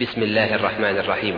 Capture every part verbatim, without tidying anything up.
بسم الله الرحمن الرحيم.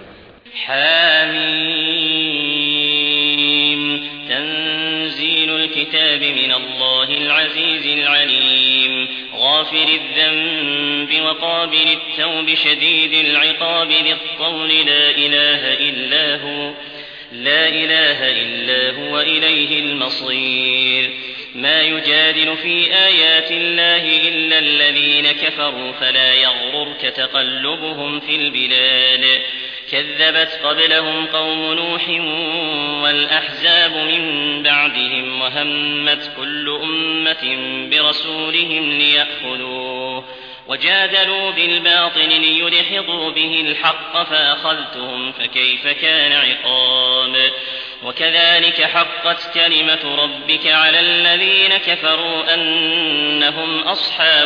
حاميم. تنزيل الكتاب من الله العزيز العليم، غافر الذنب وقابل التوب شديد العقاب ذي الطول، لا إله إلا هو لا إله إلا هو إليه المصير. ما يجادل في آيات الله إلا الذين كفروا، فلا يغررك تقلبهم في البلاد. كذبت قبلهم قوم نوح والأحزاب من بعدهم، وهمت كل أمة برسولهم ليأخذوه، وجادلوا بالباطل ليدحضوا به الحق، فأخذتهم فكيف كان عقاب. وكذلك حقت كلمة ربك على الذين كفروا أنهم أصحاب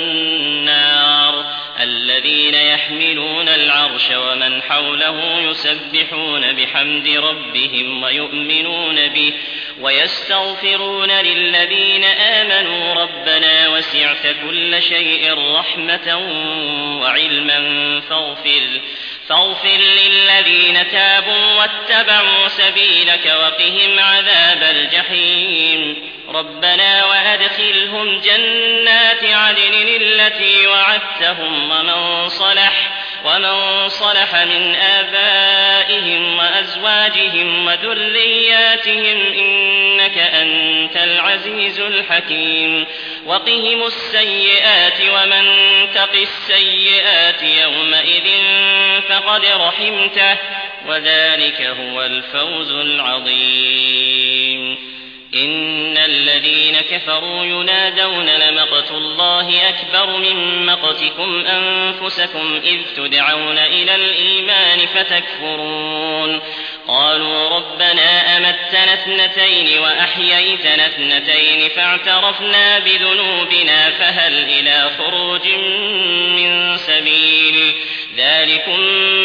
النار، الذين يحملون العرش ومن حوله يسبحون بحمد ربهم ويؤمنون به ويستغفرون للذين آمنوا ربنا وسعت كل شيء رحمة وعلما فاغفر فاغفر للذين تابوا واتبعوا سبيلك وقهم عذاب الجحيم. ربنا وأدخلهم جنات عدن التي وعدتهم ومن صلح ومن صلح من آبائهم وأزواجهم وذرياتهم إنك أنت العزيز الحكيم. وقهم السيئات ومن تق السيئات يومئذ فقد رحمته، وذلك هو الفوز العظيم. إن الذين كفروا ينادون لمقت الله أكبر من مقتكم أنفسكم إذ تدعون إلى الإيمان فتكفرون. قالوا ربنا أمتنا اثنتين وأحييتنا اثنتين فاعترفنا بذنوبنا فهل إلى خروج من سبيل. ذلكم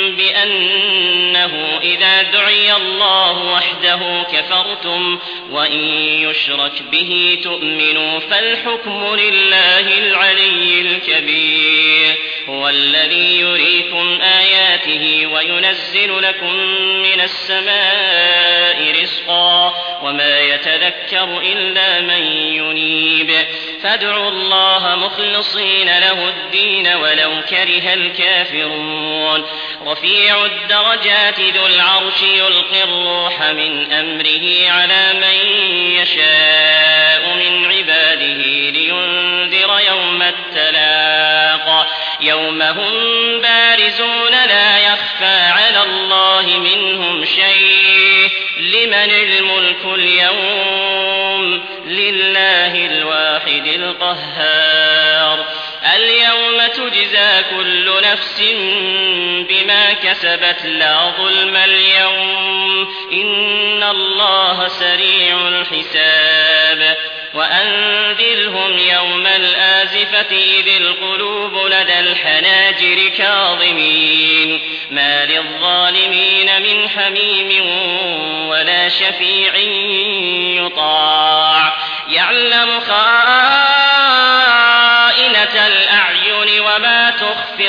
بأنه إذا دعي الله وحده كفرتم وإن يشرك به تؤمنوا فالحكم لله العلي الكبير. هو الذي يريكم آياته وينزل لكم من السماء رزقا وما يتذكر إلا من ينيب. فادعوا الله مخلصين له الدين ولو كره الكافرون. رفيع الدرجات ذو العرش يلقي الروح من أمره على من يشاء من عباده لينذر يوم التلاق، يوم هم بارزون لا يخفى على الله منهم شيء. لمن الملك اليوم؟ لله الواحد القهار. اليوم تجزى كل نفس بما كسبت لا ظلم اليوم، إن الله سريع الحساب. وأنذرهم يوم الآزفة إذ القلوب لدى الحناجر كاظمين، ما للظالمين من حميم ولا شفيع يطاع. يعلم خائنة الأعين وما تخفي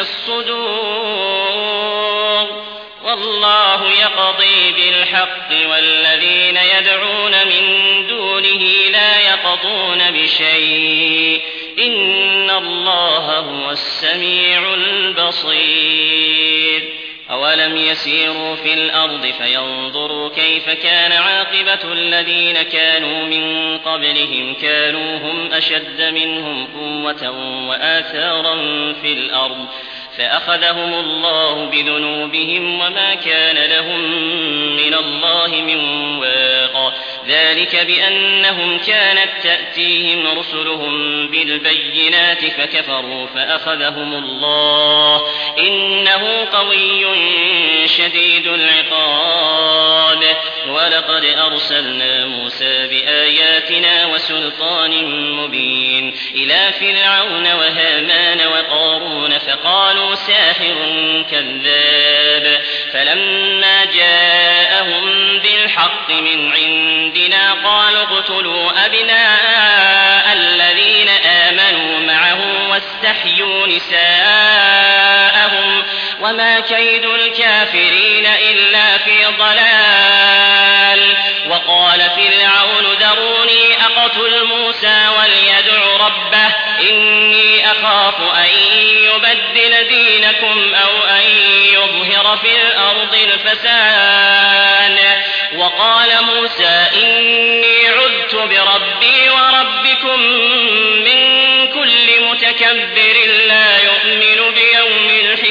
الصدور، والله يقضي بالحق والذين يدعون من دونه لا يقضون بشيء، إن الله هو السميع البصير. أولم يسيروا في الأرض فينظروا كيف كان عاقبة الذين كانوا من قبلهم، كانوا هم أشد منهم قوة وآثارا في الأرض فأخذهم الله بذنوبهم وما كان لهم من الله من واق. ذلك بأنهم كانت تأتيهم رسلهم بالبينات فكفروا فأخذهم الله، إنه قوي شديد العقاب. ولقد أرسلنا موسى بآياتنا وسلطان مبين إلى فرعون وهامان وقارون فقالوا ساحر كذاب، فلما جاءهم بالحق من عندنا قالوا اقتلوا أبناء الذين آمنوا معه واستحيوا نساءهم وما كيد الكافرين إلا في ضلال وقال فرعون ذروني أقتل موسى وليدع ربه إني أخاف أن يبدل دينكم أو أن يظهر في الأرض الفساد وقال موسى إني عذت بربي وربكم من كل متكبر لا يؤمن بيوم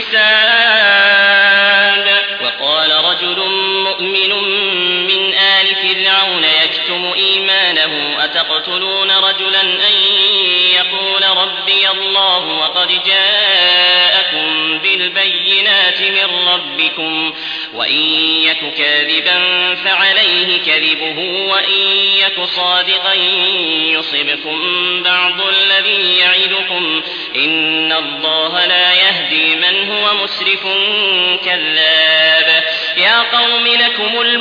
الحساب وقال رجل مؤمن من آل فرعون يكتم إيمانه أتقتلون رجلا أن يقول ربي الله وقد جاءكم بالبينات من ربكم وإن يك كاذبا فعليه كذبه وإن يك صادقا يصبكم بعض الذي يعدكم إن الله لا يهدي من هو مسرف كذاب يا قوم لكم